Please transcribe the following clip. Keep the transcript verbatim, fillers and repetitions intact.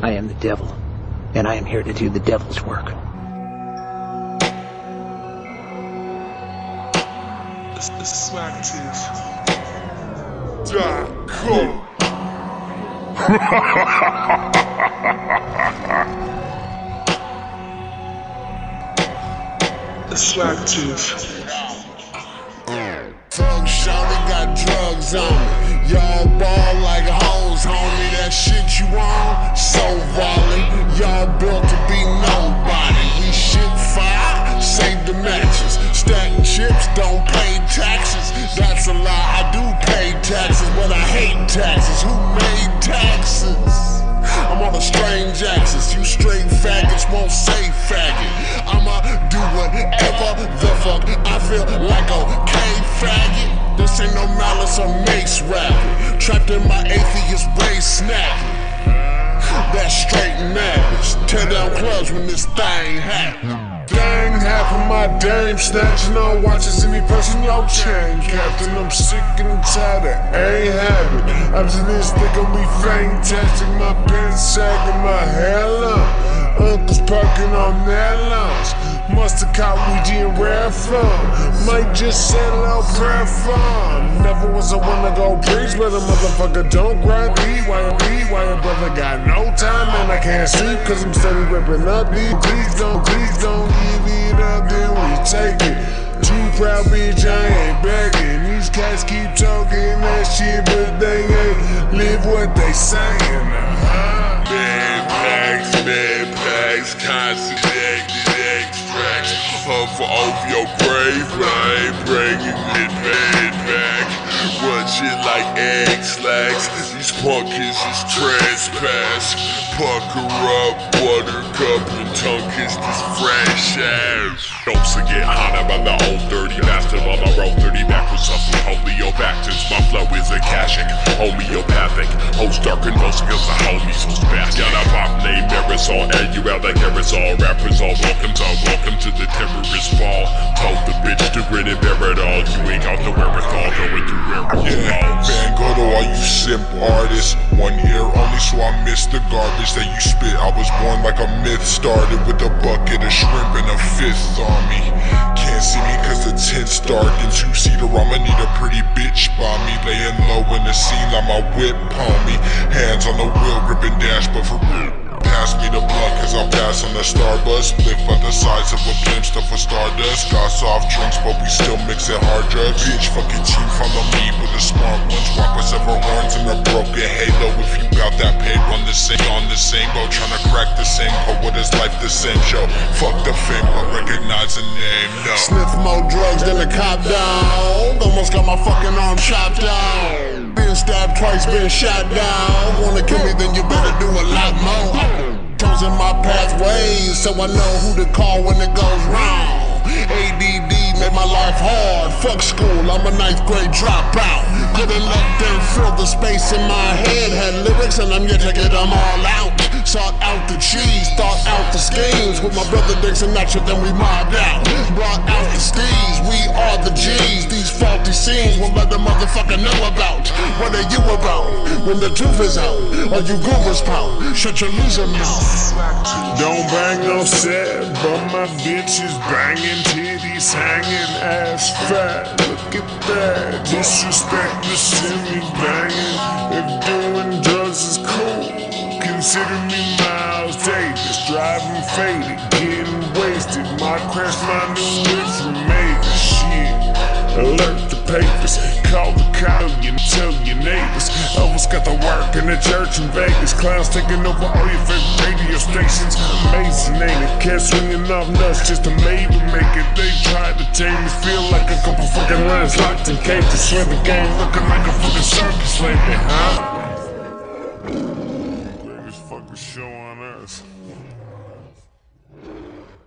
I am the devil, and I am here to do the devil's work. Swagtive dot com. Swagtive. Thug shawty got drugs on me. Y'all ball like hoes, homie. That shit you on, so violent. Y'all built to be nobody. We shit fire, save the matches. Stack chips, don't pay taxes. That's a lie, I do pay taxes, but I hate taxes. Who made taxes? I'm on a strange axis. You straight faggots won't say faggot. I'ma do whatever the fuck I feel like, okay, faggot. This ain't no Malice or Mace rapping. Trapped in my atheist race snapping. That's straight madness. Tear down clubs when this thing happen. Dang, half of my dame snatching on watches in me pressing your chain, Captain. I'm sick and tired of ain't habit. After this, they gon' be fantastic. My pants sagging, my hair long. Uncle's parking on that launch. Must've caught Ouija and rare fun. Might just settle out prayer fun. Never was a one to go preach, but a motherfucker don't grind. Eat while you eat, while your brother got no time, and I can't sleep cause I'm steady ripping up. Please don't, please don't give it up, then we take it. Too proud, bitch, I ain't begging. These cats keep talking that shit, but they ain't live what they saying. Uh-huh. Bad packs, bad packs, constant extracts. Huff over your grave, but I ain't bringing it bad back. Run shit like egg slacks. These punkies is trespass. Pucker up, buttercup, and tongue kiss this fresh ass. Don't forget Hana by the old dirty bastard on the road thirty backwards up with homeopactors. My flow is a cashing, homeopathic. Host dark and most because the homies was fast. Got a pop named Marisol, and you out like aerosol. Rappers all welcome to welcome to the terrorist ball. Told the bitch to grin and bear it all. You ain't got the wherewithal going through where we're Yeah, Van Gogh to all you simp artists. One ear only, so I missed the garbage that you spit. I was born like a myth, started with a bucket of shrimp and a fifth on me. Can't see me cause the tent's dark and two-seater. I'ma need a pretty bitch by me, laying low in the scene like my whip on me. Hands on the wheel, gripping dash, but for real. Pass me the blunt cause I pass on the Starbuzz. Split by the size of a blimp, stuff for stardust. Got soft drinks but we still mixing hard drugs. Bitch fucking team, follow me with the smart ones. Walk with several horns and a broken halo. If you got that pay, run the same on the same boat. Tryna crack the same code, what is life the same show? Fuck the fame, but recognize the name, no. Sniff more drugs than a cop dog. Almost got my fucking arm chopped down. Been stabbed twice, been shot down. Wanna kill me, then you better do a lot more. Chosen my pathways, so I know who to call when it goes wrong. A D D made my life hard. Fuck school, I'm a ninth grade dropout. Couldn't let them fill the space in my head. Had lyrics and I'm yet to get them all out. Sought out the cheese, thought out the schemes. With my brother Dixon Nacho, then we mobbed out. Brought out the steez, we are the G's. These faulty scenes will let the motherfucker know about. What are you about? When the truth is out, are you goobers pout? Shut your loser mouth. Don't bang no set, but my bitch is banging, titties hanging, ass fat. Look at that, disrespect the semi banging. If doing drugs is cool, consider me Miles Davis. Driving faded, getting wasted. Might crash my new whip from Mavis. Shit, alert the papers, call the cops, you tell your neighbors. Elvis got the work in the church in Vegas. Clowns taking over all your favorite radio stations. Amazing, ain't it? Cats swinging off nuts just to maybe make it. They tried to tame me, feel like a couple fucking lions locked in cages. Swear the game looking like a fucking circus lately, huh? Greatest fucking show on earth.